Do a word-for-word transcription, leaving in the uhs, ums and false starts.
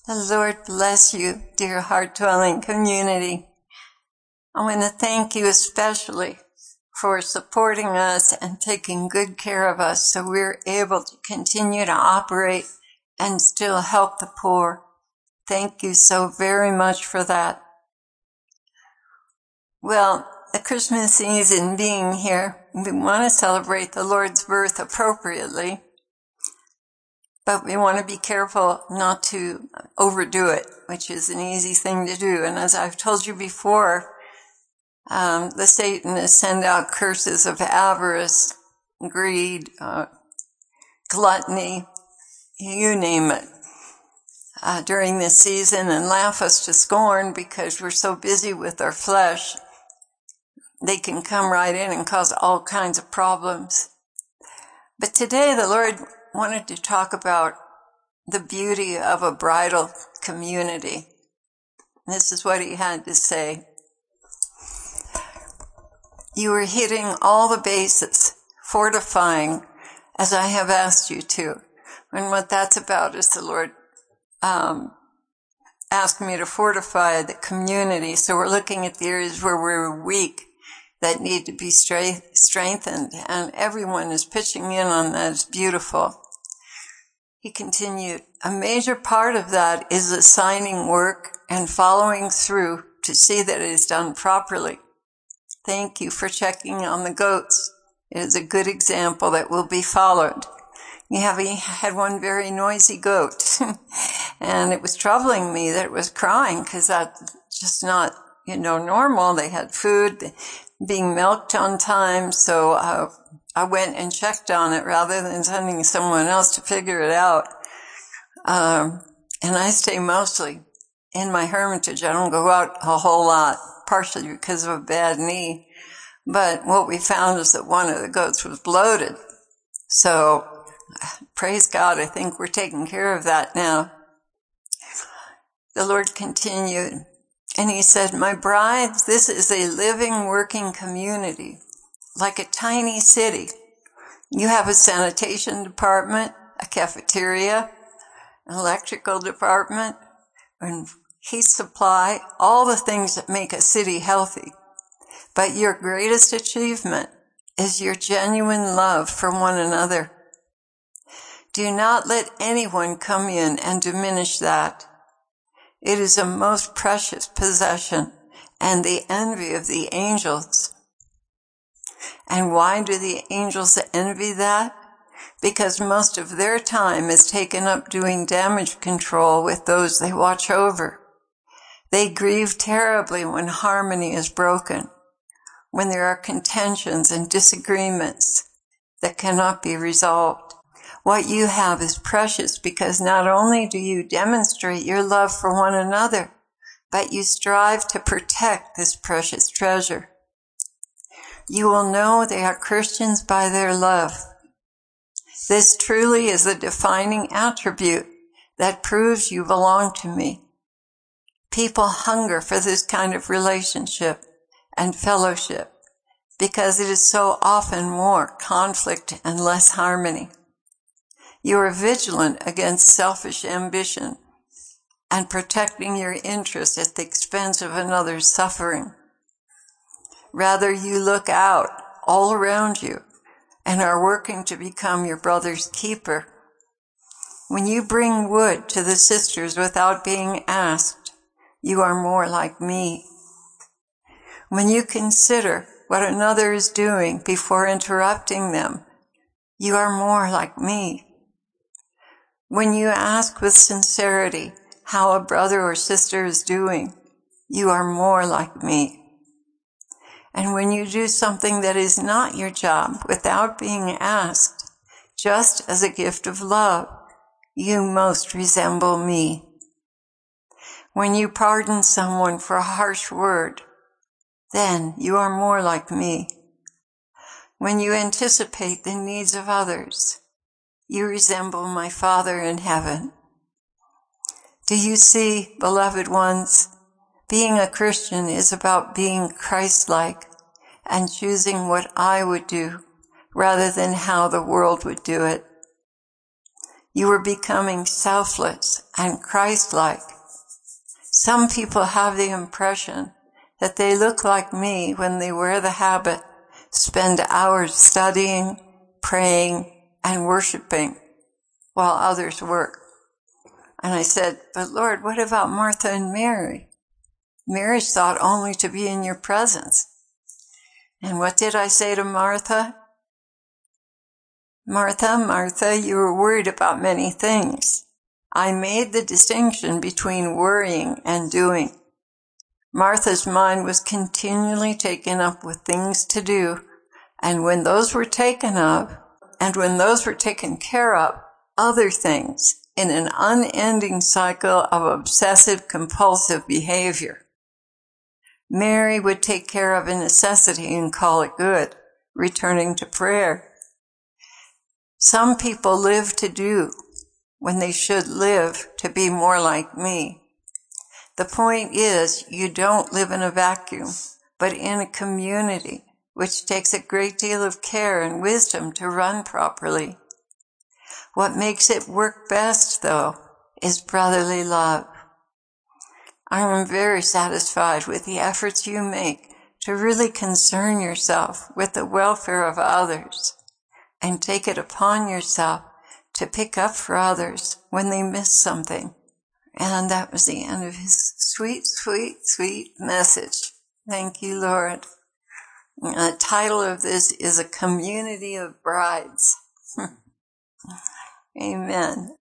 The Lord bless you, dear heart-dwelling community. I want to thank you especially for supporting us and taking good care of us so we're able to continue to operate and still help the poor. Thank you so very much for that. Well, the Christmas season being here, we want to celebrate the Lord's birth appropriately, but we want to be careful not to overdo it, which is an easy thing to do. And as I've told you before, um, the Satanists send out curses of avarice, greed, uh, gluttony, you name it, uh, during this season and laugh us to scorn because we're so busy with our flesh. They can come right in and cause all kinds of problems. But today the Lord wanted to talk about the beauty of a bridal community. This is what he had to say. You are hitting all the bases, fortifying, as I have asked you to. And what that's about is the Lord um, asked me to fortify the community. So we're looking at the areas where we're weak, that need to be strengthened, and everyone is pitching in on that. It's beautiful. He continued, a major part of that is assigning work and following through to see that it is done properly. Thank you for checking on the goats. It is a good example that will be followed. You have had one very noisy goat, and it was troubling me that it was crying because that's just not, you know, normal. They had food, being milked on time, so uh, I went and checked on it rather than sending someone else to figure it out. Um, and I stay mostly in my hermitage. I don't go out a whole lot, partially because of a bad knee. But what we found is that one of the goats was bloated. So, praise God, I think we're taking care of that now. The Lord continued. And he said, my brides, this is a living, working community, like a tiny city. You have a sanitation department, a cafeteria, an electrical department, and heat supply, all the things that make a city healthy. But your greatest achievement is your genuine love for one another. Do not let anyone come in and diminish that. It is a most precious possession and the envy of the angels. And why do the angels envy that? Because most of their time is taken up doing damage control with those they watch over. They grieve terribly when harmony is broken, when there are contentions and disagreements that cannot be resolved. What you have is precious because not only do you demonstrate your love for one another, but you strive to protect this precious treasure. You will know they are Christians by their love. This truly is the defining attribute that proves you belong to me. People hunger for this kind of relationship and fellowship because it is so often more conflict and less harmony. You are vigilant against selfish ambition and protecting your interests at the expense of another's suffering. Rather, you look out all around you and are working to become your brother's keeper. When you bring wood to the sisters without being asked, you are more like me. When you consider what another is doing before interrupting them, you are more like me. When you ask with sincerity how a brother or sister is doing, you are more like me. And when you do something that is not your job without being asked, just as a gift of love, you most resemble me. When you pardon someone for a harsh word, then you are more like me. When you anticipate the needs of others, you resemble my Father in heaven. Do you see, beloved ones, being a Christian is about being Christ-like and choosing what I would do rather than how the world would do it. You were becoming selfless and Christ-like. Some people have the impression that they look like me when they wear the habit, spend hours studying, praying, and worshiping while others work. And I said, but Lord, what about Martha and Mary? Mary sought only to be in your presence. And what did I say to Martha? Martha, Martha, you were worried about many things. I made the distinction between worrying and doing. Martha's mind was continually taken up with things to do, and when those were taken up, and when those were taken care of, other things in an unending cycle of obsessive compulsive behavior. Mary would take care of a necessity and call it good, returning to prayer. Some people live to do when they should live to be more like me. The point is, you don't live in a vacuum, but in a community, which takes a great deal of care and wisdom to run properly. What makes it work best, though, is brotherly love. I am very satisfied with the efforts you make to really concern yourself with the welfare of others and take it upon yourself to pick up for others when they miss something. And that was the end of his sweet, sweet, sweet message. Thank you, Lord. The title of this is A Community of Brides. Amen.